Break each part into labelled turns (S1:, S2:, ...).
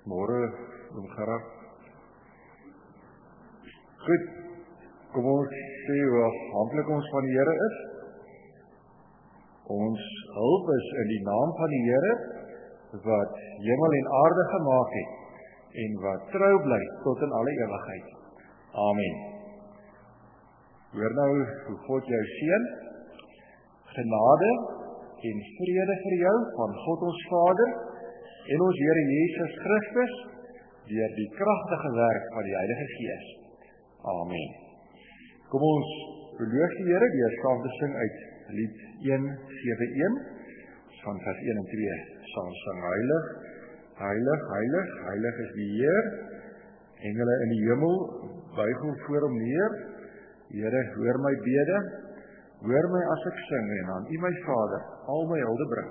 S1: Môre, oom Gerard. Goed, kom ons sê hoe afhanklik ons van die Here is. Ons hulp is in die naam van die Here, wat hemel en aarde gemaak het, en wat trou bly tot in alle ewigheid. Amen. Hoor nou hoe God jou seën, genade en vrede vir jou van God ons Vader en ons Here Jesus Christus deur die kragtige werk van die Heilige Gees. Amen. Kom ons beloof die Here deur saam te sing uit lied 171 van vers 1 en 2. Saam sing: Heilig, heilig, heilig, heilig is die Heer. Engele in die hemel buig hom voor hom neer. Here, hoor my bede, hoor my as ek sing en aan U my Vader al my hulde bring.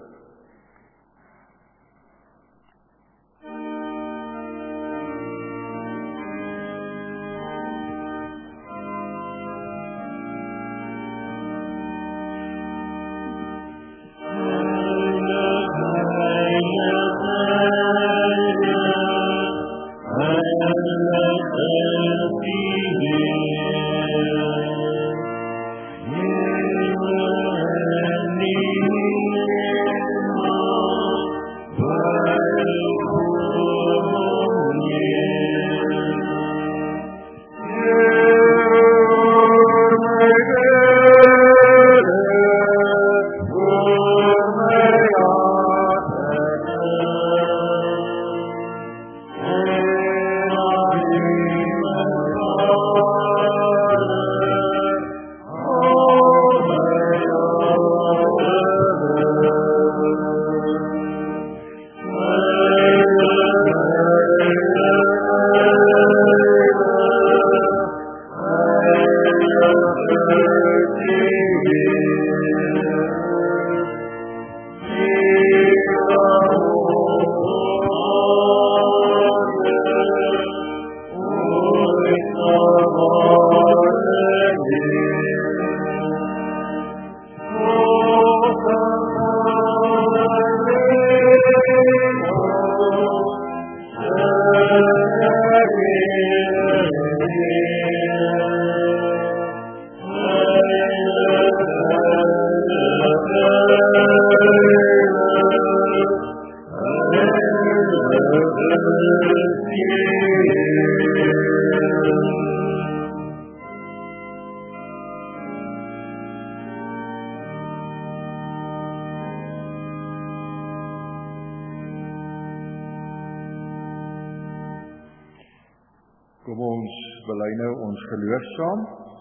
S1: Kom ons bely nou ons geloof saam.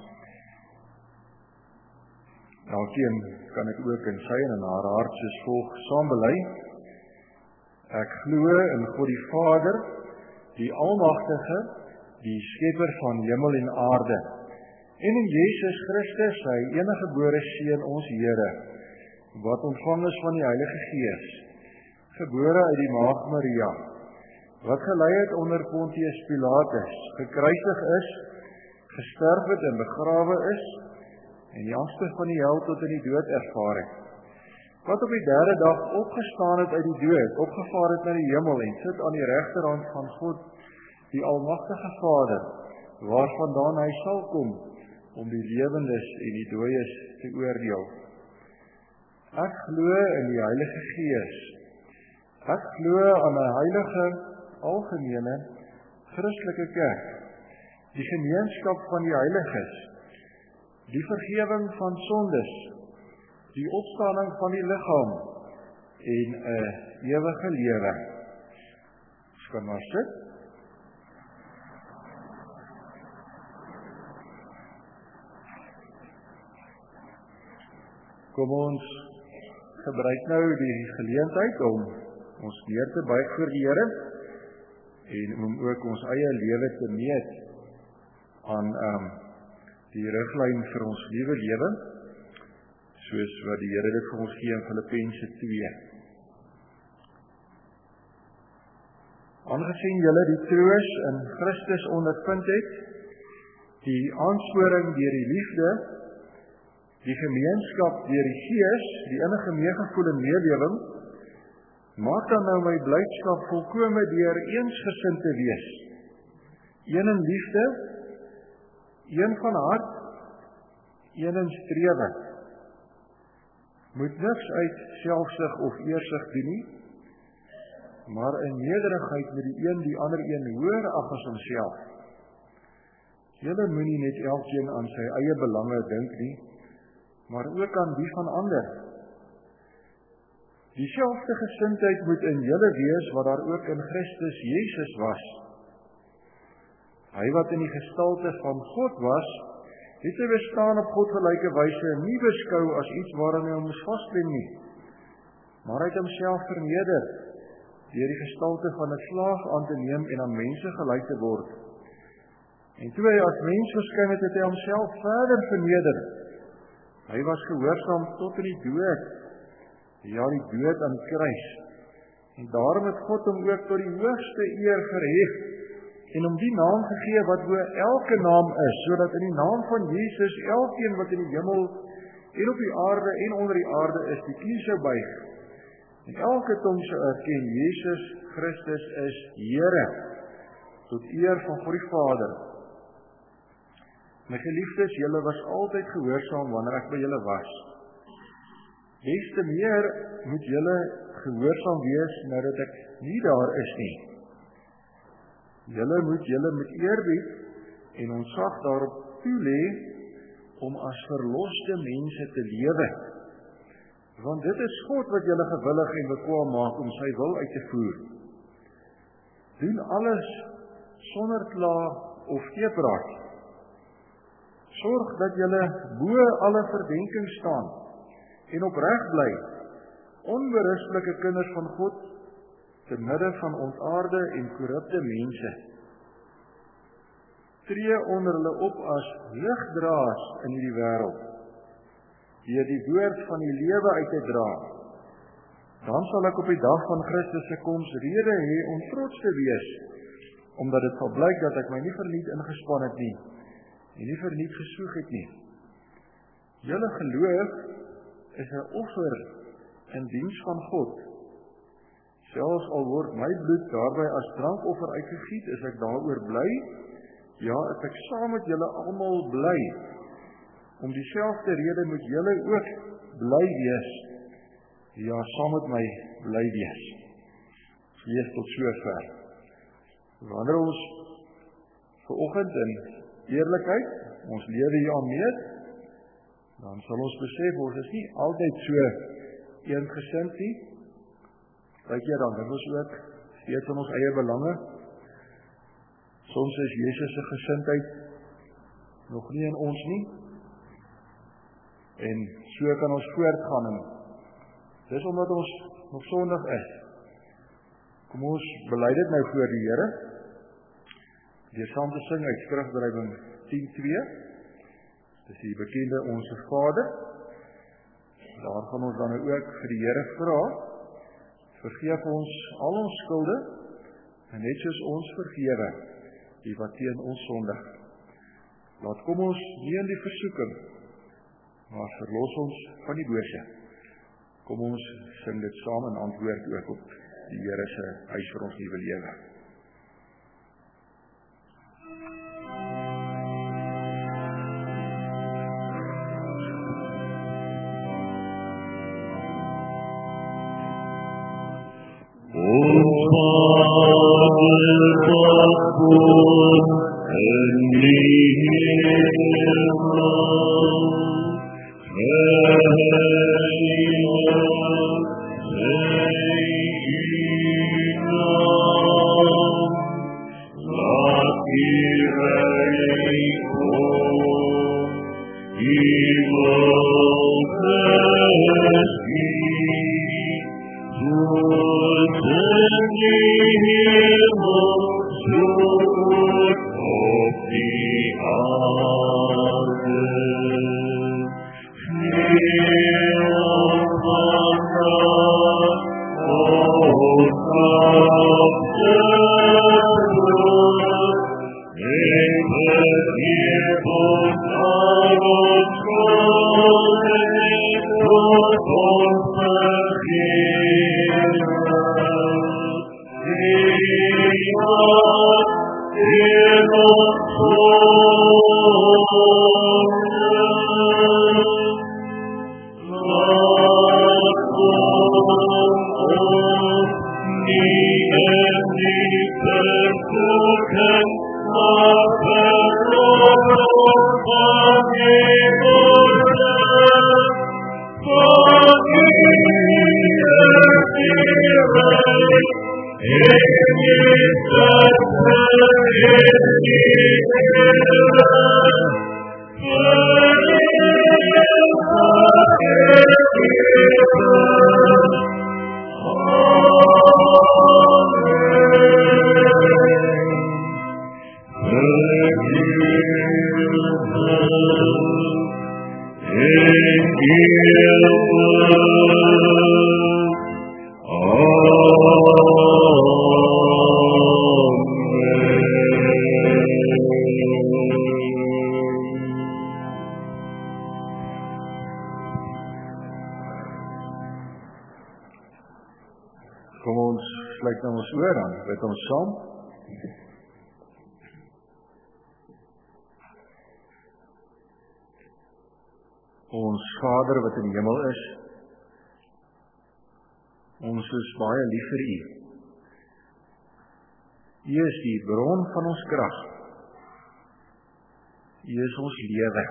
S1: Elkeen kan ek ook in sy en in haar hart soos volg saam bely. Ek glo in God die Vader, die Almagtige, die Skepper van hemel en aarde, en in Jesus Christus, sy enige gebore Seun, ons Here, wat ontvang is van die Heilige Gees, gebore uit die Maagd Maria, wat gelei het onder Pontius Pilatus, gekruisig is, gesterf het en begrawe is, en die angste van die hel tot in die dood ervaar het, wat op die derde dag opgestaan het uit die dood, opgevaar het na die hemel en sit aan die regterhand van God, die Almagtige Vader, waarvandaan hy sal kom, om die lewendes en die dooies te oordeel. Ek glo in die Heilige Gees. Ek glo aan 'n heilige, algemene, Christelike kerk, die gemeenskap van die heiliges, die vergewing van sondes, die opstanding van die liggaam en 'n ewige lewe. Ons kan maar sit. Kom ons gebruik nou die geleentheid om ons neer te buig voor die Here en om ook ons eie lewe te meet aan die riglyn vir ons nuwe lewe, soos wat die Here dit vir ons gee in Filippense 2. Aangesien julle die troos in Christus ondervind het, die aansporing deur die liefde, die gemeenskap deur die Gees, die innige meegevoel en meelewing, Maak dan nou my blydskap volkome deur eensgesind te wees. Een in liefde, een van hart, een in strewe. Moet niks uit selfsug of eersug doen nie, maar in nederigheid met die een die ander een hoër ag as homself. Julle moenie net elkeen aan sy eie belange dink nie, maar ook aan die van ander. Dieselfde gesindheid moet in julle wees wat daar ook in Christus Jesus was. Hy wat in die gestalte van God was, het sy bestaan op godgelyke wyse nie beskou as iets waaraan hy hom moes vasklem nie, maar hy het homself verneder, deur die gestalte van 'n slaaf aan te neem en aan mense gelyk te word. En toe hy as mens verskyn het, het hy homself verder verneder. Hy was gehoorsaam tot in die dood, ja, die dood aan die kruis. En daarom het God hom ook tot die hoogste eer verhef en hom die naam gegee wat bo elke naam is, sodat in die naam van Jesus elkeen wat in die hemel en op die aarde en onder die aarde is, die knie sou buig. En elke tong sou erken, Jesus Christus is Here, tot eer van God die Vader. My geliefdes, julle was altyd gehoorsaam wanneer ek by julle was. Des te meer moet julle gehoorsaam wees nou dat ek nie daar is nie. Julle moet met eerbied en ontzag daarop toelê om as verloste mense te lewe. Want dit is God wat julle gewillig en bekwaam maak om sy wil uit te voer. Doen alles sonder kla of teepraat. Sorg dat julle bo alle verdenking staan en opreg bly, onberisplike kinders van God, te midde van ontaarde en korrupte mense. Tree onder hulle op as ligdraers in hierdie wêreld, deur die woord van die lewe uit te dra. Dan sal ek op die dag van Christus se koms rede hê om trots te wees, omdat dit sal blyk dat ek my nie verniet ingespan het nie, en nie verniet gesoeg het nie. Julle geloof is 'n offer in diens van God. Selfs al word my bloed daarby as drankoffer uitgegiet, is ek daaroor bly. Ja, ek saam met julle almal bly. Om dieselfde rede moet julle ook bly wees. Ja, saam met my bly wees. Lees tot sover. Wanneer ons vanoggend in eerlikheid ons lewe hier aan meet, dan sal ons besef, ons is nie altyd so eensgesind nie. Kyk jy dan, dit is ook steeds in ons eie belange. Soms is Jesus se gesindheid nog nie in ons nie. En so kan ons voortgaan. En dis omdat ons nog sondig is. Kom ons bely dit nou voor die Here. Deur saam te sing uit Skrifdrywing 10:2. Dis die bekende Onse Vader. Daar gaan ons dan ook vir die Here vra, vergeef ons al ons skulde, en net soos ons vergewe, die wat teen ons sondig. Laat kom ons nie in die versoeking, maar verlos ons van die bose. Kom ons sing dit saam en antwoord ook op die Here se eis vir ons nuwe lewe. Kom ons sluit nou ons oor aan, bid ons saam. Ons Vader wat in die hemel is, ons is baie lief vir U. U is die bron van ons krag. U is ons lewe.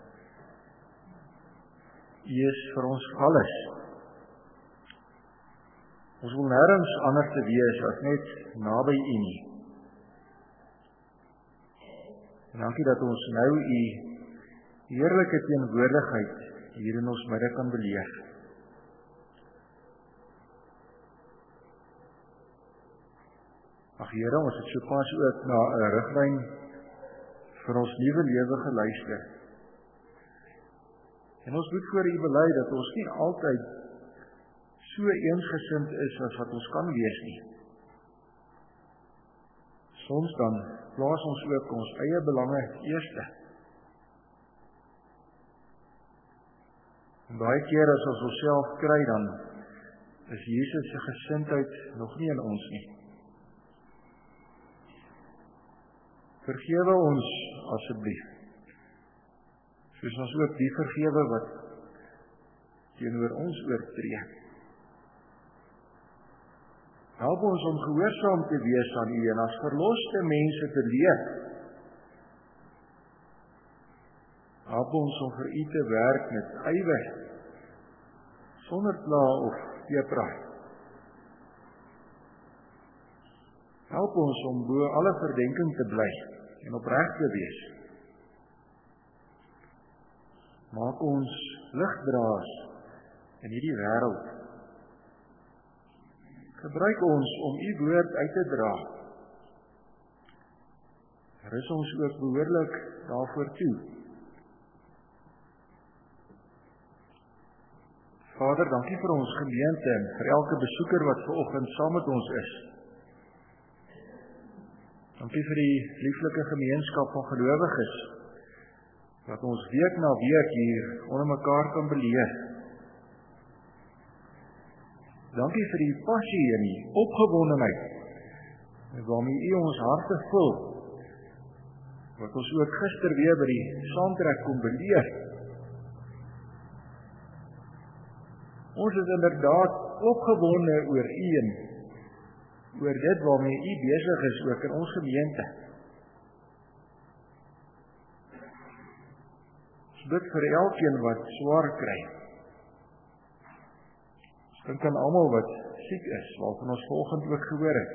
S1: U is vir ons alles. Ons wil nêrens anders te wees as net naby U nie. En dankie dat ons nou U heerlike teenwoordigheid hier in ons midde kan beleef. Ag Here, ons het sopas ook na 'n riglyn vir ons nuwe lewe geluister. En ons moet voor U bely dat ons nie altyd so eensgesind is as wat ons kan wees nie. Soms dan plaas ons ook ons eie belange eerste. En baie keer as ons onsself kry, dan is Jesus se gesindheid nog nie in ons nie. Vergewe ons asseblief, soos ons ook die vergewe wat teenoor ons oortree. Help ons om gehoorsaam te wees aan U en as verloste mense te leef. Help ons om vir U te werk met ywer, sonder kla of teepraat. Help ons om bo alle verdenking te bly en opreg te wees. Maak ons ligdraers in hierdie wêreld. Gebruik ons om U woord uit te dra. Rus ons ook behoorlik daarvoor toe. Vader, dankie vir ons gemeente en vir elke besoeker wat vanoggend saam met ons is. Dankie vir die lieflike gemeenskap van gelowiges wat ons week na week hier onder mekaar kan beleef. Dankie vir die passie en die opgewondenheid waarmee U ons harte vul, wat ons ook gister weer by die saamtrek kon beleef. Ons is inderdaad opgewonde oor U en oor dit waarmee U besig is ook in ons gemeente. Ons bid vir elkeen wat swaar kry. Dink aan almal wat siek is, waarvan ons vanoggend ook gehoor het.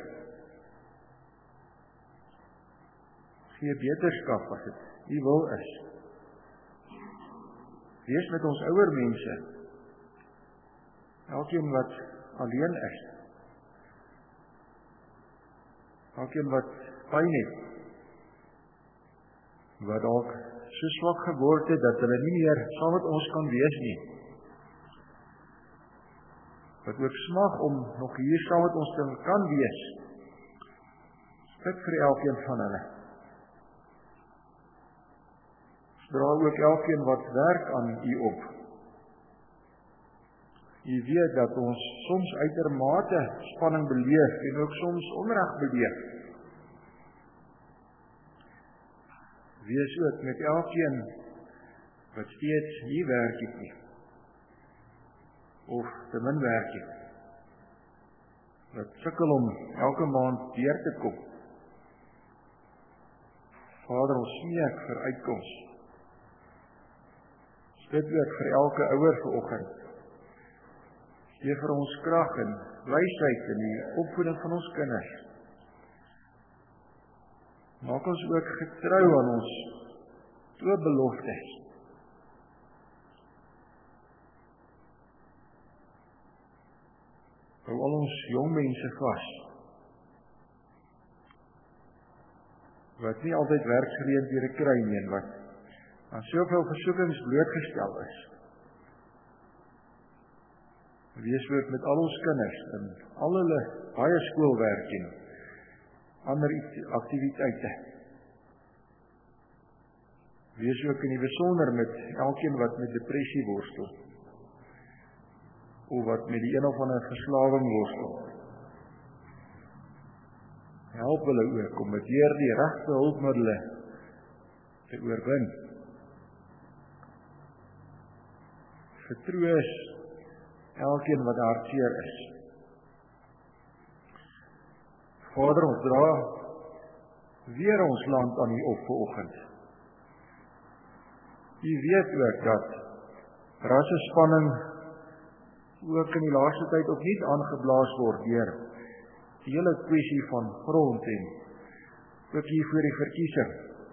S1: Gee beterskap as dit U wil is. Wees met ons ouer mense, elkeen wat alleen is, elkeen wat pyn het, wat dalk so swak geword het dat hulle nie meer saam met ons kan wees nie. Wat ook smag om nog hier saam met ons te kan wees. Bid vir elkeen van hulle. Dra ook elkeen wat werk aan U op. U weet dat ons soms uitermate spanning beleef en ook soms onreg beleef. Wees ook met elkeen wat steeds nie werk het nie, of te min werk het. wat sukkel om elke maand deur te kom. Vader, ons smeek vir uitkoms. Ons bid ook vir elke ouer vanoggend. Gee vir ons krag en wysheid in die opvoeding van ons kinders. Maak ons ook getrou aan ons twee beloftes. Hou al ons jong mense vas, wat nie altyd werksgeleenthede kry nie en wat aan soveel versoekings blootgestel is. Wees ook met al ons kinders in al hulle baie skoolwerk en ander aktiwiteite. Wees ook in die besonder met elkeen wat met depressie worstel, of wat met die een of ander verslawing worstel. Help hulle ook om met deur die regte hulpmiddele te oorwin. Vertroos elkeen wat hartseer is. Vader, ons dra weer ons land aan U op vanoggend. U weet ook dat rassespanning ook in die laaste tyd opnuut aangeblaas word deur die hele kwessie van grond en ook hier voor die verkiesing.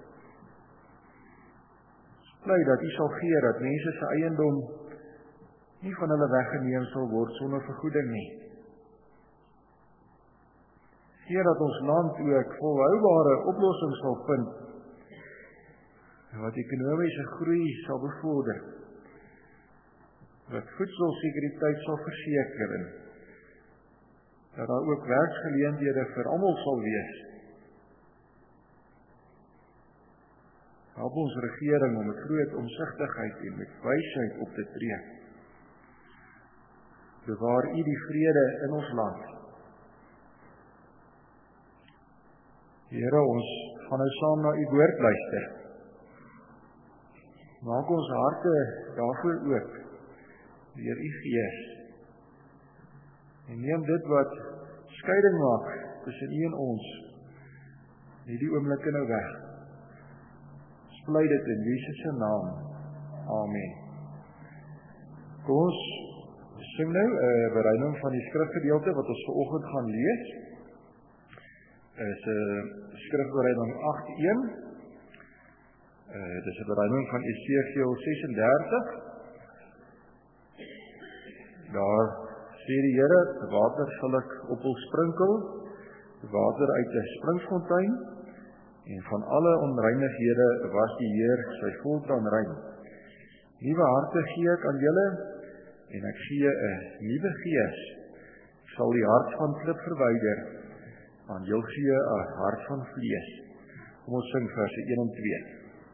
S1: Ons bly dat U sal gee dat mense se eiendom nie van hulle weggeneem sal word sonder vergoeding nie. Gee dat ons land ook volhoubare oplossings sal vind wat ekonomiese groei sal bevorder, wat voedselsekuriteit sal verseker en dat daar ook werksgeleenthede vir almal sal wees. Help ons regering om met groot omsigtigheid en met wysheid op te tree. Bewaar U die vrede in ons land. Here, ons gaan nou saam na U woord luister. Maak ons harte daarvoor oop deur U Gees. En neem dit wat skeiding maak tussen U en ons, hierdie oomblikke nou weg. Ons bly dit in Jesus se naam. Amen. Kom ons sing nou 'n bereiding van die skrifgedeelte wat ons vanoggend gaan lees. Is 'n skrifbereiding 8:1. Dit is 'n bereiding van Esegiel 36. Daar sê die Here, water sal ek op hul sprinkel, water uit 'n sprinkfontein, en van alle onreinighede was die Heer sy volk dan rein. Nuwe harte gee ek aan julle, en ek gee 'n nuwe gees. Ek sal die hart van klip verwyder, aan julle gee 'n hart van vlees. Kom ons sing verse 1 en 2.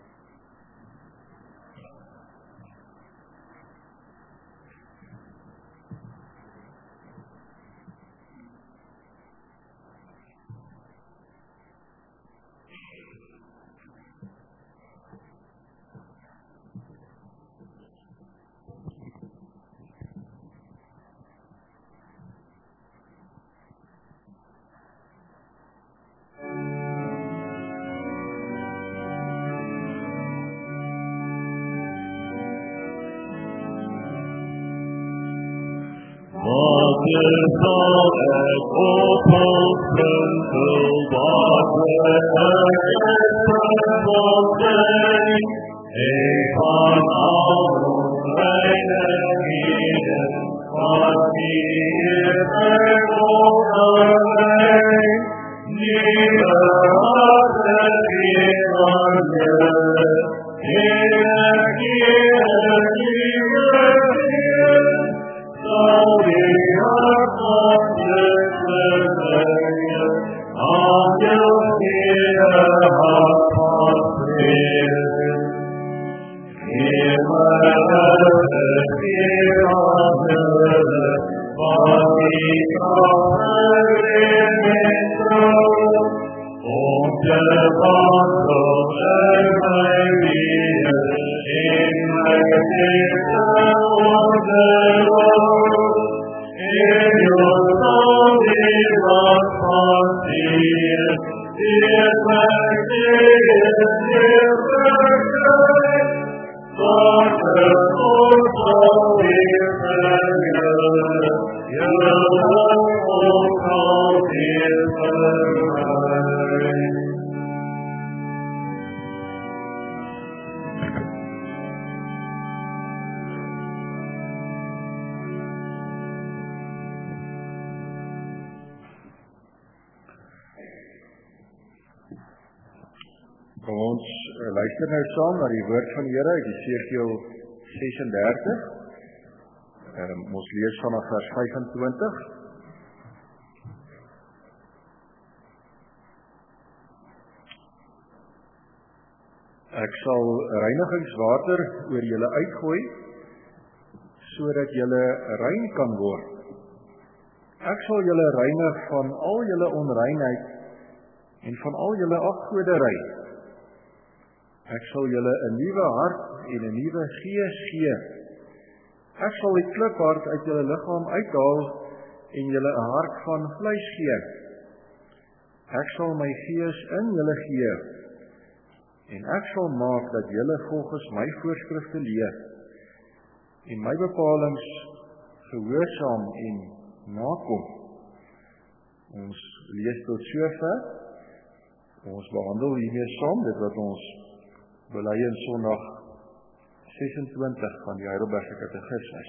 S2: Zal ek op hul sprinkel, water uit 'n sprinkfontein, en van al onreinigheden was die Heer sy volk dan rein. Nuwe harte gee aan julle, en ek gee 'n nuwe gees. Sal die hart van klip verwyder, aan julle gee 'n hart van vlees. Gee my hart, gee aan julle, van die kracht en trouw, om te wandelen in my weer, in my liefde onderhoud. In your soul
S1: Ons luister nou saam na die woord van die Here uit Jesegiel 36. Ons lees vanaf vers 25. Ek sal reinigingswater oor julle uitgooi, sodat julle rein kan word. Ek sal julle reinig van al julle onreinheid en van al julle afgoderry. Ek sal julle 'n nuwe hart en 'n nuwe gees gee. Ek sal die kliphart uit julle liggaam uithaal en julle 'n hart van vleis gee. Ek sal my gees in julle gee en ek sal maak dat julle volgens my voorskrifte leef en my bepalings gehoorsaam en nakom. Ons lees tot sover. Ons behandel hiermee saam dit wat ons bely in Sondag 26 van die Heidelbergse Katekismes.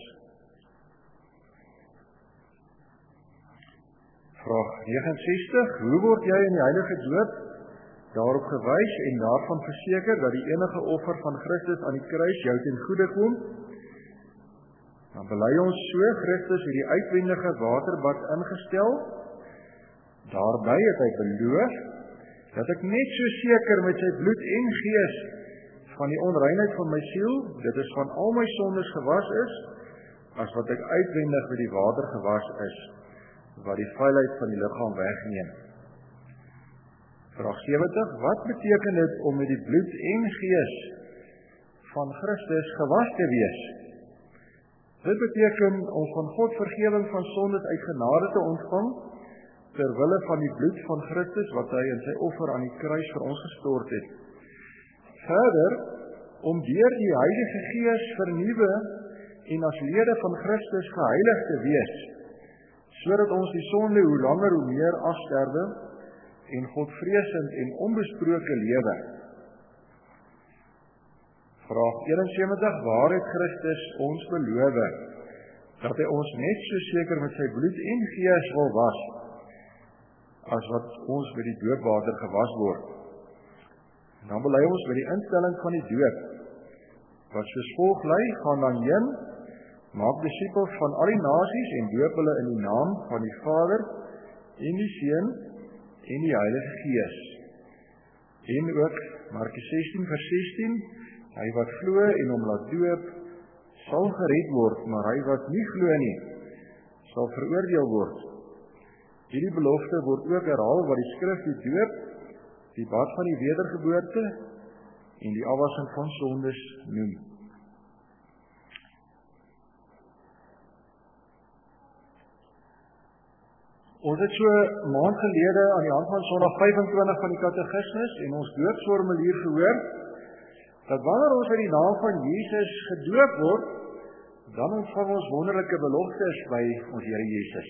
S1: Vraag 69. Hoe word jy in die heilige doop daarop gewys en daarvan verseker dat die enige offer van Christus aan die kruis jou ten goede kom? Dan bely ons so, Christus het die uitwendige waterbad ingestel. Daarby het hy beloof dat ek net so seker met sy bloed en gees van die onreinheid van my siel, dit is van al my sondes gewas is, as wat ek uitwendig met die water gewas is, wat die vuilheid van die liggaam wegneem. Vraag 70. Wat beteken dit om met die bloed en gees van Christus gewas te wees? Dit beteken om van God vergewing van sondes uit genade te ontvang, terwille van die bloed van Christus, wat hy in sy offer aan die kruis vir ons gestort het. Verder, om deur die Heilige Gees vernuwe en as lede van Christus geheilig te wees, sodat ons die sonde hoe langer hoe meer afsterwe en godvreesend en onbesproke lewe. Vraag 71. Waar het Christus ons beloof dat hy ons net so seker met sy bloed en gees wil was, as wat ons met die doopwater gewas word? Dan bely ons by die instelling van die doop, wat soos volg lei: gaan dan heen, maak disippels van al die nasies en doop hulle in die naam van die Vader en die Seun en die Heilige Gees. En ook Markus 16 vers 16, hy wat glo en hom laat doop, sal gered word, maar hy wat nie glo nie, sal veroordeel word. Hierdie belofte word ook herhaal wat die skrif die doop, die bad van die wedergeboorte en die afwassing van sondes noem. Ons het so 'n maand gelede aan die hand van Sondag 25 van die Katekismes en ons doopsformulier gehoor, dat wanneer ons in die naam van Jesus gedoop word, dan ontvang ons wonderlike beloftes by ons Here Jesus.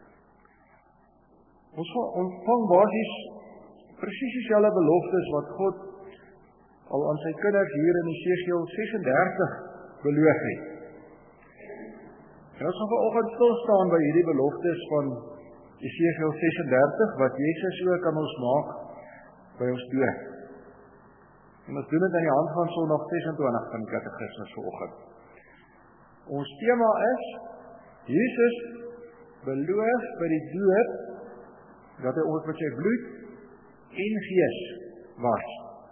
S1: Ons ontvang basies presies dieselfde beloftes wat God al aan sy kinders hier in Jesegiel 36 beloof het. En ons gaan vanoggend stil staan by hierdie beloftes van Jesegiel 36 wat Jesus ook aan ons maak by ons doop. En ons doen dit aan die hand van Sondag 26 van die Katekismes vanoggend. Ons tema is Jesus beloof by die doop dat hy ons met sy bloed en gees was.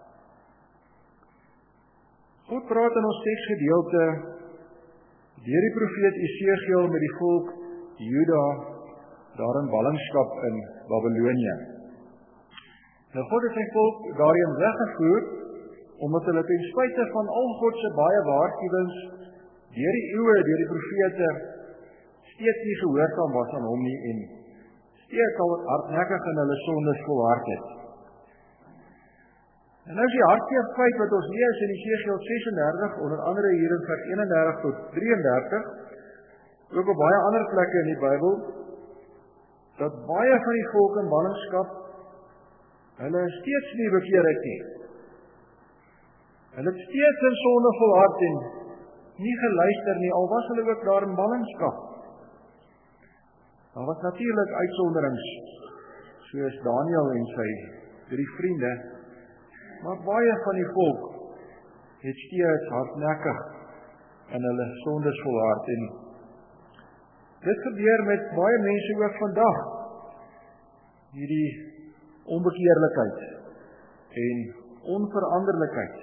S1: God praat in ons teksgedeelte deur die profeet Jesegiel met die volk Juda daar in ballingskap in Babylonië. Nou God het sy volk daarheen weggevoer omdat hulle ten spyte van al God se baie waarskuwings deur die eeue deur die profete steeds nie gehoorsaam was aan hom nie en steeds al hardnekkig in hulle sondes volhard het. En nou is die hartseer feit wat ons lees in Jesegiel 36, onder andere hier in vers 31 tot 33, ook op baie ander plekke in die Bybel, dat baie van die volk in ballingskap, hulle steeds nie bekeer het nie. Hulle het steeds in sonde volhard en nie geluister nie, al was hulle ook daar in ballingskap. Daar was natuurlik uitsonderings, soos Daniel en sy 3 vriende, maar baie van die volk het steeds hardnekkig in hulle sondes volhard en dit gebeur met baie mense ook vandag. Hierdie onbekeerlikheid en onveranderlikheid.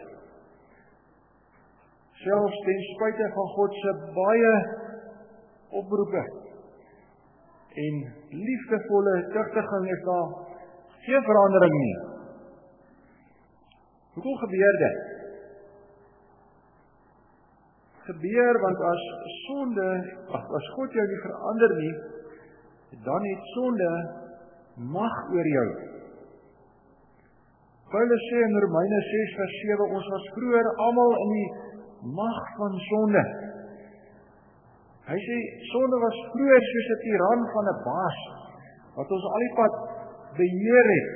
S1: Selfs ten spyte van God se baie oproepe en liefdevolle tugtiging is daar geen verandering nie. Hoekom gebeur dit? Gebeur want as God jou nie verander nie, dan het sonde mag oor jou. Paulus sê in Romeine 6:7, ons was vroeër almal in die mag van sonde. Hy sê, sonde was vroeër soos 'n tiran van 'n baas, wat ons al die pad beheer het.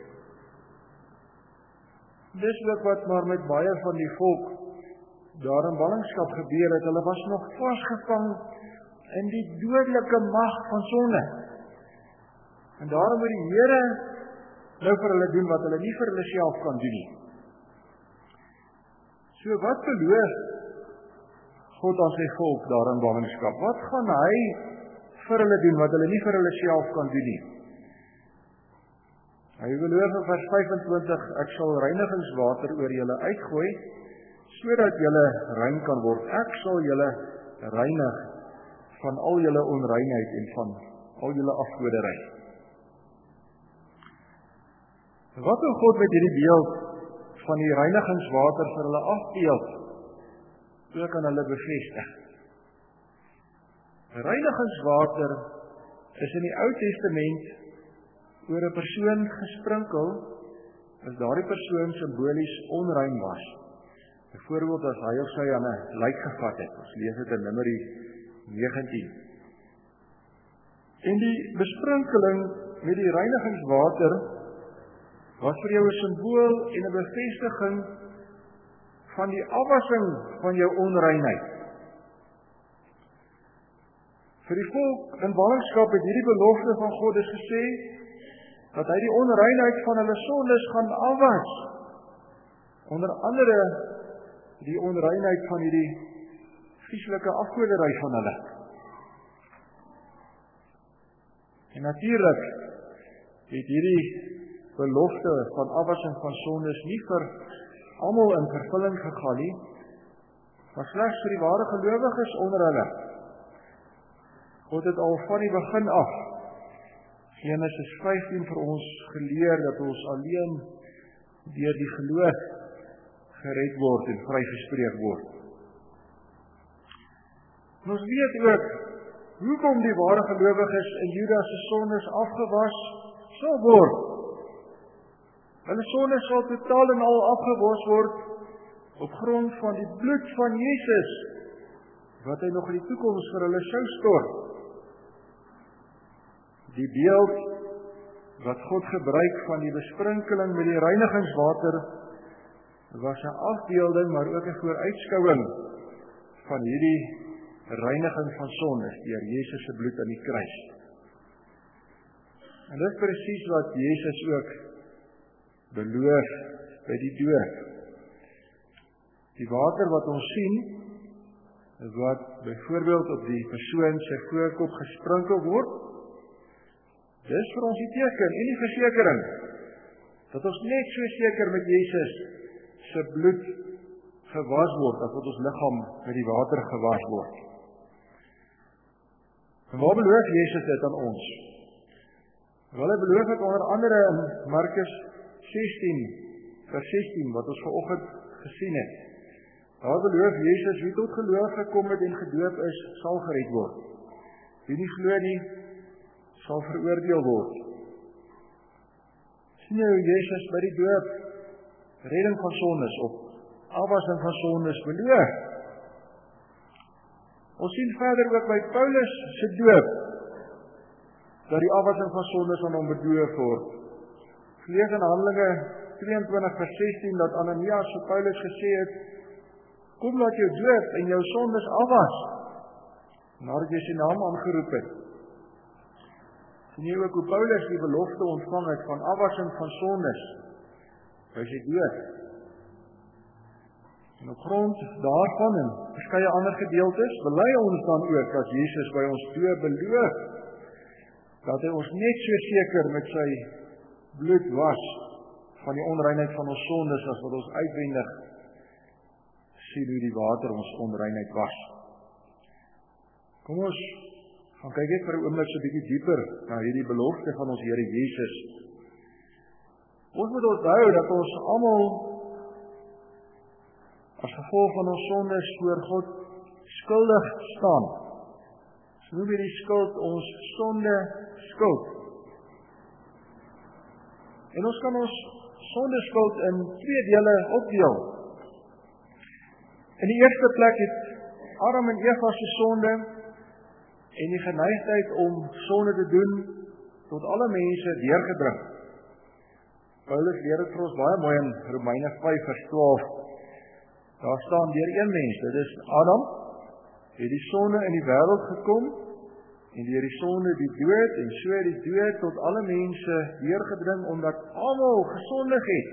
S1: Dis ook wat maar met baie van die volk daar in ballingskap gebeur het. Hulle was nog vasgevang in die dodelike mag van sonde. En daarom moet die Here nou vir hulle doen wat hulle nie vir hulle self kan doen nie. So wat beloof God aan sy volk daar in ballingskap? Wat gaan hy vir hulle doen wat hulle nie vir hulle self kan doen nie? Hy beloof in vers 25, ek sal reinigingswater oor julle uitgooi, sodat julle rein kan word. Ek sal julle reinig van al julle onreinheid en van al julle afgoderry. Wat wil God met hierdie beeld van die reinigingswater vir hulle afbeeld? So kan hulle bevestig. Reinigingswater is in die Ou Testament oor 'n persoon gesprinkel as daardie persoon simbolies onrein was. Byvoorbeeld as hy of sy aan 'n lijk gevat het. Ons lees dit in Numeri 19. En die besprinkeling met die reinigingswater was vir jou 'n simbool en 'n bevestiging van die afwassing van jou onreinheid. Vir die volk in ballingskap het hierdie belofte van God is gesê dat hy die onreinheid van hulle sondes gaan afwas. Onder andere die onreinheid van hierdie vieslike afgoderry van hulle. En natuurlik het hierdie belofte van afwassing van sondes nie vir almal in vervulling gegaan nie, maar slegs vir die ware gelowiges onder hulle. God het al van die begin af Genesis 15 vir ons geleer dat ons alleen deur die geloof gered word en vrygespreek word. En ons weet ook hoekom die ware gelowiges in Juda se sondes afgewas sal word. Hulle sondes sal totaal en al afgewas word op grond van die bloed van Jesus wat hy nog in die toekoms vir hulle sou stort. Die beeld wat God gebruik van die besprinkeling met die reinigingswater was 'n afbeelding, maar ook 'n vooruitskouing van hierdie reiniging van sondes deur Jesus se bloed aan die kruis. En dit is presies wat Jesus ook beloof by die doop. Die water wat ons sien, wat byvoorbeeld op die persoon se voorkop gesprinkel word, dis vir ons die teken en die versekering dat ons net so seker met Jesus se bloed gewas word as wat ons liggaam met die water gewas word. En waar beloof Jesus dit aan ons? Wel, hy beloof het onder andere in Markus 16, vers 16, wat ons vanoggend gesien het. Daar beloof Jesus, wie tot geloof gekom het en gedoop is, sal gered word. Wie nie glo nie, sal veroordeel word. Sien jy hoe Jesus by die doop redding van sondes of afwassing van sondes beloof? Ons sien verder ook by Paulus se doop, dat die afwassing van sondes aan hom bedoof word. Ons lees in Handelinge 22 vers 16 dat Ananias vir Paulus gesê het, kom laat jou doop en jou sondes afwas, nadat jy sy naam aangeroep het. Sien jy ook hoe Paulus die belofte ontvang het van afwassing van sondes by sy dood. En op grond daarvan en verskeie ander gedeeltes bely ons dan ook dat Jesus by ons doop beloof dat hy ons net so seker met sy bloed was van die onreinheid van ons sondes as wat ons uitwendig sien hoe die water ons onreinheid was. Kom ons gaan kyk net vir 'n oomblik so 'n bietjie dieper na hierdie belofte van ons Here Jesus. Ons moet onthou dat ons almal as gevolg van ons sondes voor God skuldig staan. So noem hierdie skuld ons sonde skuld. En ons kan ons sondeskuld in 2 dele opdeel. In die eerste plek het Adam en Eva se sonde en die geneigtheid om sonde te doen tot alle mense deurgedring. Paulus leer dit vir ons baie mooi in Romeine 5 vers 12. Daar staan deur een mens, dit is Adam, het die sonde in die wêreld gekom en deur die sonde die dood en so die dood tot alle mense deurgedring omdat almal gesondig het.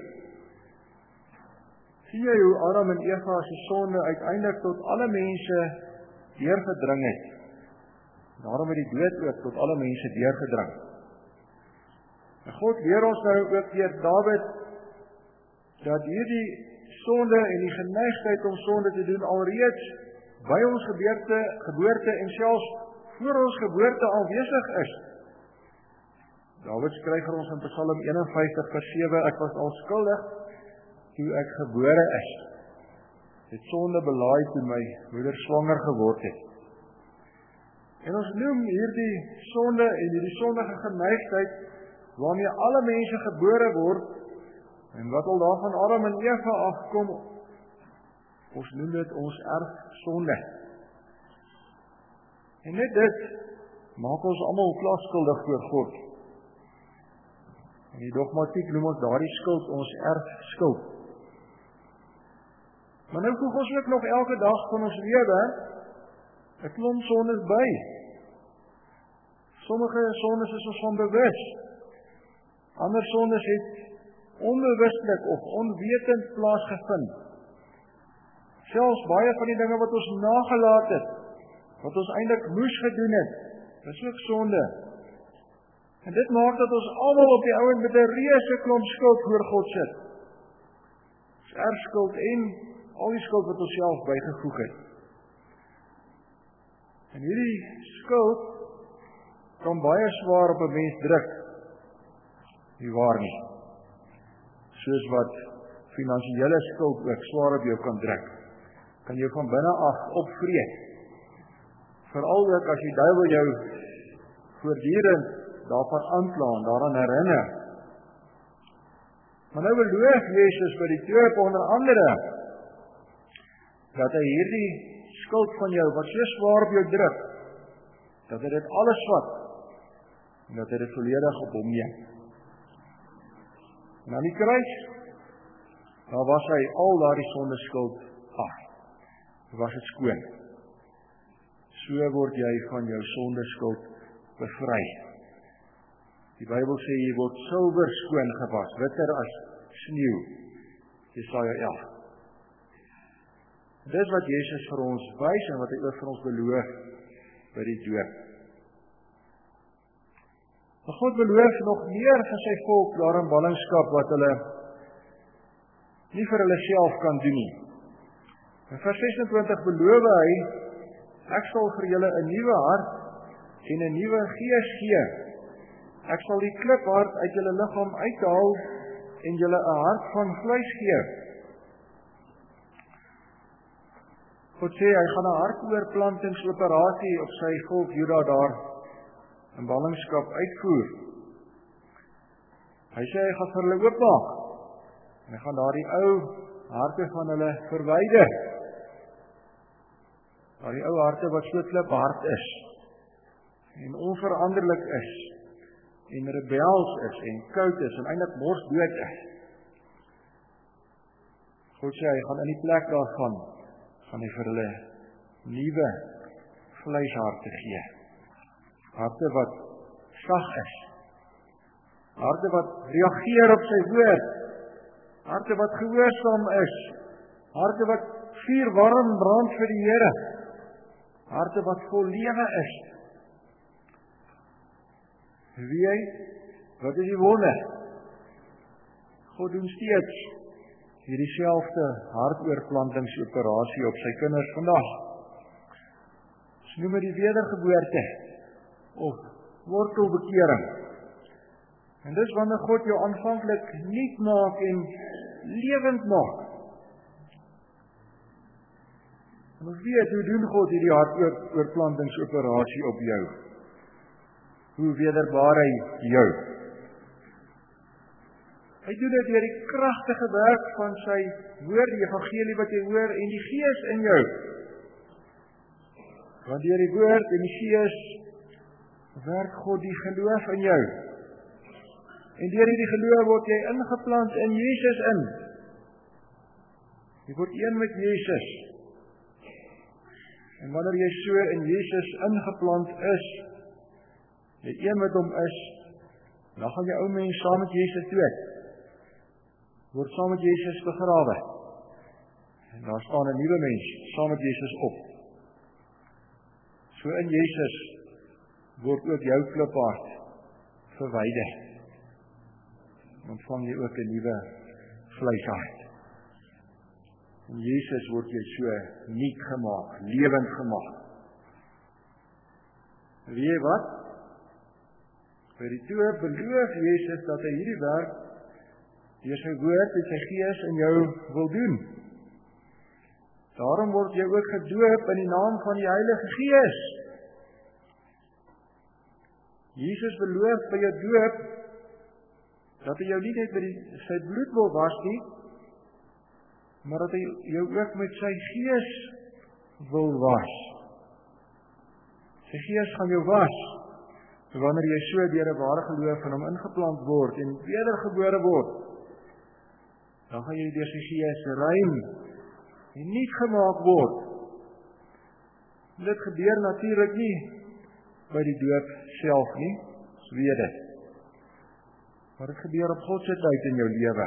S1: Sien jy hoe Adam en Eva se sonde uiteindelik tot alle mense deurgedring het? Daarom het die dood ook tot alle mense deurgedring. En God leer ons nou ook deur Dawid dat hierdie sonde en die geneigtheid om sonde te doen alreeds by ons geboorte en selfs voor ons geboorte aanwesig is. Dawid skryf vir ons in Psalm 51 vers 7, ek was al skuldig toe ek gebore is. Het sonde belaai toe my moeder swanger geword het. En ons noem hierdie sonde en hierdie sondige geneigtheid waarmee alle mense gebore word en wat al daarvan Adam en Eva afkom, ons noem dit ons erfsonde. En net dit maak ons almal klasskuldig voor God. En die dogmatiek noem ons daardie skuld ons erfskuld. Maar nou voeg ons ook nog elke dag van ons lewe 'n klomp sondes by. Sommige sondes is ons van bewus. Ander sondes het onbewustelik of onwetend plaasgevind. Selfs baie van die dinge wat ons nagelaat het, wat ons eintlik moes gedoen het, is ook sonde. En dit maak dat ons almal op die ouend met 'n reuse klomp skuld voor God sit. Ons erfskuld en al die skuld wat ons self bygevoeg het. En hierdie skuld kan baie swaar op 'n mens druk. Nie waar nie. Soos wat finansiële skuld ook swaar op jou kan druk. Kan jou van binne af opvreet. Veral ook as die duiwel jou voortdurend daarvan aankla en daaraan herinner. Maar nou beloof Jesus by die doop onder andere dat hy hierdie skuld van jou wat so swaar op jou druk, dat hy dit alles vat en dat hy dit volledig op hom neem. En aan die kruis, daar was hy al daardie sondeskuld af. Was dit skoon. So word jy van jou sondeskuld bevry. Die Bybel sê jy word silwer skoon gewas, witter as sneeu. Jesaja 11. Dis wat Jesus vir ons wys en wat hy ook vir ons beloof by die doop. Maar God beloof nog meer vir sy volk daar in ballingskap wat hulle nie vir hulle self kan doen nie. In vers 26 beloof hy, ek sal vir julle 'n nuwe hart en 'n nuwe gees gee. Ek sal die kliphart uit julle liggaam uithaal en julle 'n hart van vleis gee. God sê hy gaan 'n hartoorplantingsoperasie op sy volk Juda daar in ballingskap uitvoer. Hy sê hy gaan vir hulle oopmaak en hy gaan daardie ou harte van hulle verwyder. Daardie ou harte wat so kliphard is en onveranderlik is en rebels is en koud is en eintlik morsdood is. God sê, hy gaan in die plek daarvan, gaan hy vir hulle nuwe vleisharte gee. Harte wat sag is. Harte wat reageer op sy woord. Harte wat gehoorsaam is. Harte wat vuurwarm brand vir die Here. Harte wat vol lewe is. Weet, wat is die wonder? God doen steeds hierdie selfde hartoorplantingsoperasie op sy kinders vandag. Ons noem dit die wedergeboorte of wortelbekering. En dis wanneer God jou aanvanklik nuut maak en lewend maak. En ons weet, hoe doen God hierdie hartoorplantingsoperasie op jou? Hoe wederbaar hy jou? Hy doen dit deur die kragtige werk van sy woord, die evangelie wat jy hoor, en die Gees in jou. Want deur die woord en die Gees werk God die geloof in jou. En deur hierdie geloof word jy ingeplant in Jesus in. Jy word een met Jesus. En wanneer jy so in Jesus ingeplant is, jy een met hom is, dan gaan jy ou mens saam met Jesus dood. Word saam met Jesus begrawe. En daar staan 'n nuwe mens saam met Jesus op. So in Jesus word ook jou kliphart verwyder. Ontvang jy ook 'n nuwe vleishart. In Jesus word jy so nuut gemaak, lewend gemaak. Weet jy wat? By die doop beloof Jesus dat hy hierdie werk deur sy woord en sy Gees in jou wil doen. Daarom word jy ook gedoop in die naam van die Heilige Gees. Jesus beloof by jou doop dat hy jou nie net met sy bloed wil was nie, maar dat hy jou ook met sy Gees wil was. Sy Gees gaan jou was, wanneer jy so deur 'n ware geloof in hom ingeplant word en wedergebore word. Dan gaan jy deur sy Gees rein en nuut gemaak word. Dit gebeur natuurlik nie by die doop self nie, ons weet dit. Maar dit gebeur op God se tyd in jou lewe.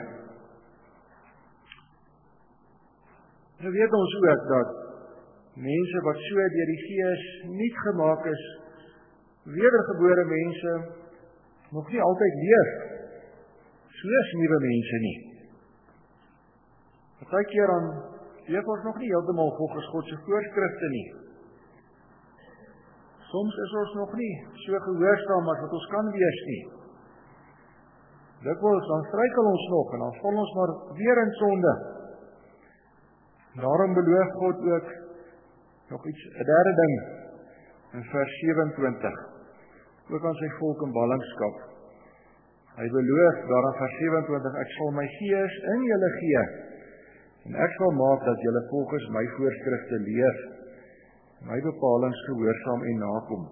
S1: Nou weet ons ook dat mense wat so deur die Gees nuut gemaak is, wedergebore mense, nog nie altyd leef soos nuwe mense nie. Partykeer dan leef ons nog nie heeltemal volgens God se voorskrifte nie. Soms is ons nog nie so gehoorsaam as wat ons kan wees nie. Dikwels dan struikel ons nog en dan val ons maar weer in sonde. Daarom beloof God ook nog iets, 'n derde ding in vers 27, ook aan sy volk in ballingskap. Hy beloof daar in vers 27, ek sal my Gees in julle gee, en ek sal maak dat julle volgens my voorskrifte leef, my bepalings gehoorsaam en nakom.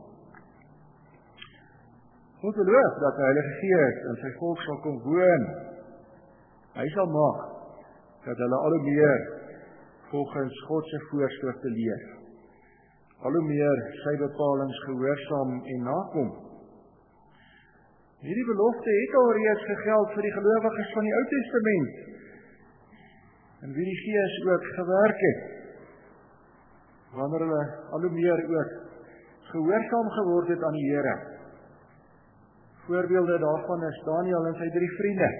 S1: God beloof dat die Heilige Gees in sy volk sal kom woon. Hy sal maak dat hulle al hoe meer volgens God se voorskrifte leef. Al hoe meer sy bepalings gehoorsaam en nakom. Hierdie belofte het alreeds gegeld vir die gelowiges van die Ou Testament, en wie die Gees ook gewerk het, wanneer hulle al hoe meer ook gehoorsaam geword het aan die Here. Voorbeelde daarvan is Daniël en sy 3 vriende.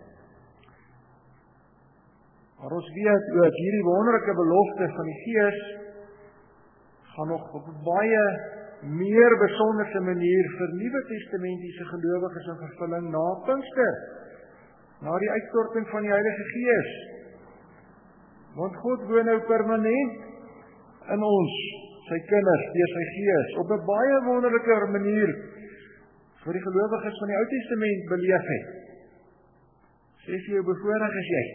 S1: Maar ons weet ook, hierdie wonderlike belofte van die Gees gaan nog op 'n baie meer besonderse manier vir Nuwe Testamentiese gelowiges in vervulling na Pinkster, na die uitstorting van die Heilige Gees. Want God woon nou permanent in ons, sy kinders, deur sy Gees, op 'n baie wonderlike manier vir die gelowiges van die Ou Testament beleef het. Sê vir jou bevoorreg is jy.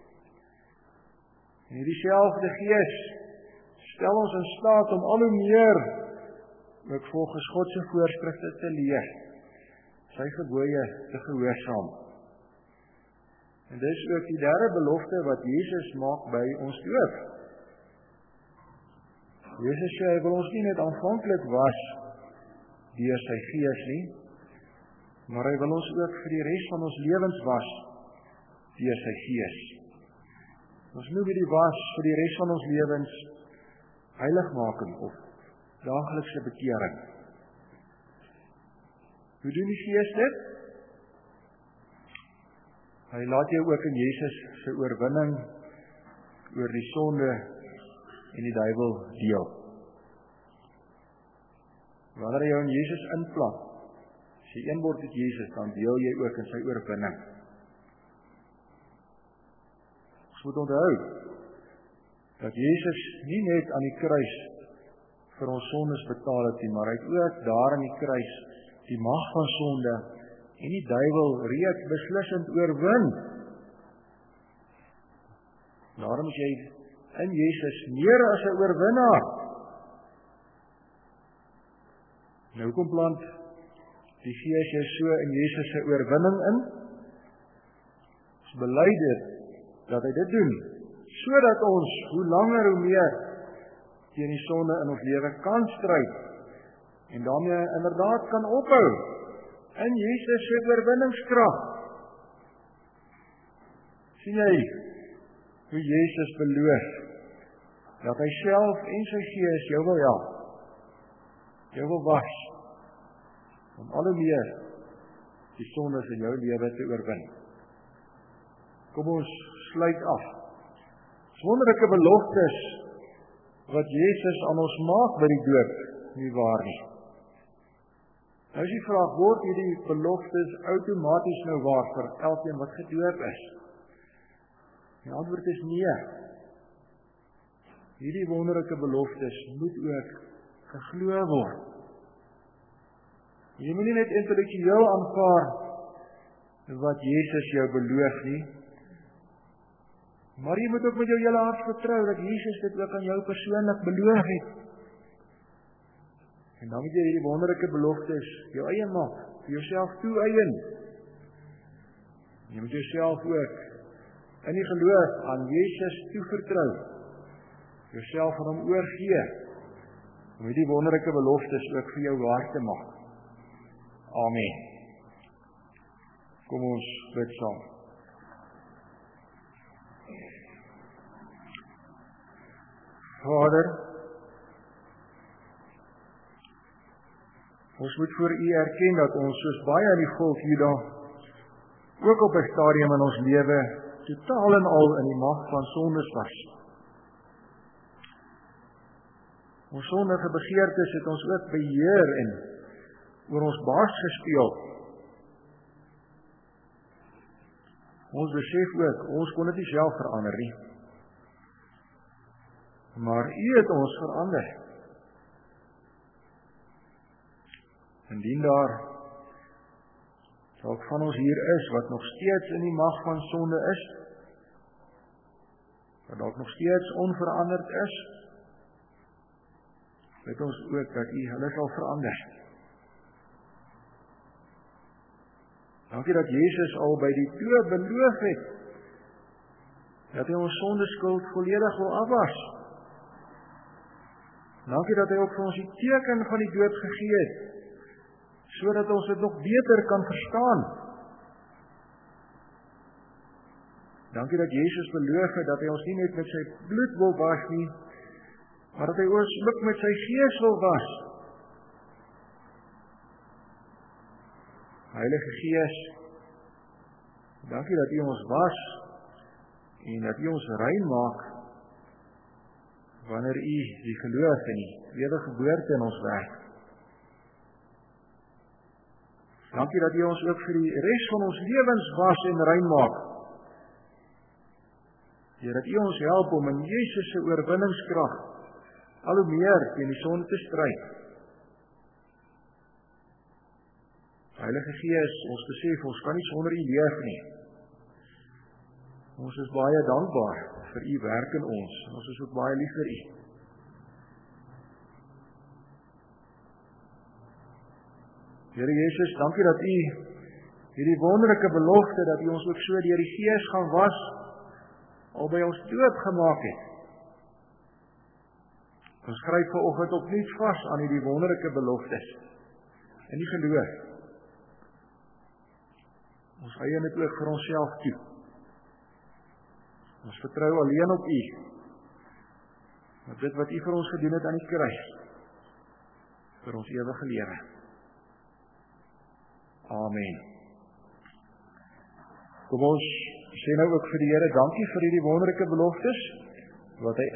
S1: En hierdie selfde Gees stel ons in staat om al hoe meer ook volgens God se voorskrifte te leef. sy gebooie te gehoorsaam. En dis ook die derde belofte wat Jesus maak by ons doop. Jesus sê, hy wil ons nie net aanvanklik was deur sy Gees nie, maar hy wil ons ook vir die res van ons lewens was deur sy Gees. Ons noem die was vir die res van ons lewens heiligmaking of daaglikse bekering. Hoe doen die Gees dit? Hy laat jou ook in Jesus se oorwinning oor die sonde en die duiwel deel. Wanneer jy in Jesus inplant, as jy een word met Jesus, dan deel jy ook in sy oorwinning. Ons moet onthou dat Jesus nie net aan die kruis vir ons sondes betaal het nie, maar hy het ook daar aan die kruis die mag van sonde en die duiwel reeds beslissend oorwin. Daarom is jy in Jesus meer as 'n oorwinnaar. Nou hoekom plant die Gees jou so in Jesus se oorwinning in? Ons bely dit dat hy dit doen, sodat ons hoe langer hoe meer teen die sonde in ons lewe kan stryd en daarmee inderdaad kan ophou in Jesus se oorwinningskrag. Sien jy hoe Jesus beloof dat hy self en sy Gees jou wil help, jou wil was, om al hoe meer die sondes in jou lewe te oorwin. Kom ons sluit af. Wonderlike beloftes wat Jesus aan ons maak by die doop, nie waar nie. Nou is die vraag, word hierdie beloftes outomaties nou waar vir elkeen wat gedoop is? Die antwoord is nee. Hierdie wonderlike beloftes moet ook geglo word. Jy moet nie net intellektueel aanvaar wat Jesus jou beloof nie, maar jy moet ook met jou hele hart vertrou dat Jesus dit ook aan jou persoonlik beloof het. En dan moet jy hierdie wonderlike beloftes jou eie maak, vir jouself toe-eien. Jy moet jouself ook in die geloof aan Jesus toevertrou, jouself aan hom oorgee, om hierdie wonderlike beloftes ook vir jou waar te maak. Amen. Kom ons bid saam. Vader, ons moet voor U erken dat ons soos baie in die volk Juda ook op 'n stadium in ons lewe totaal en al in die mag van sondes was. Ons sondige begeertes het ons ook beheer en oor ons baas gespeel. Ons besef ook, ons kon dit nie self verander nie. Maar U het ons verander. Indien daar dalk van ons hier is wat nog steeds in die mag van sonde is, wat dalk nog steeds onveranderd is, weet ons ook dat U hulle sal verander. Dankie dat Jesus al by die doop beloof het dat hy ons sondeskuld volledig wil afwas. Dankie dat hy ook vir ons die teken van die doop gegee het, sodat ons dit nog beter kan verstaan. Dankie dat Jesus beloof het dat hy ons nie net met sy bloed wil was nie, maar dat hy ons ook met sy Gees wil was. Heilige Gees, dankie dat U ons was en dat U ons rein maak wanneer U die geloof en die wedergeboorte in ons werk. Dankie dat U ons ook vir die res van ons lewens was en rein maak. Dat U ons help om in Jesus se oorwinningskrag al hoe meer teen die sonde te stryd. Heilige Gees, ons besef, ons kan nie sonder U leef nie. Ons is baie dankbaar vir U werk in ons. Ons is ook baie lief vir U. Here Jesus, dankie dat U hierdie wonderlike belofte, dat U ons ook so deur die Gees gaan was, al by ons doop gemaak het. Ons skryf vanoggend opnuut vas aan hierdie wonderlike beloftes in die geloof. Ons eien dit ook vir onsself toe. Ons vertrou alleen op U. Op dit wat U vir ons gedoen het aan die kruis, vir ons ewige lewe. Amen. Kom ons sê nou ook vir die Here dankie vir hierdie wonderlike beloftes wat hy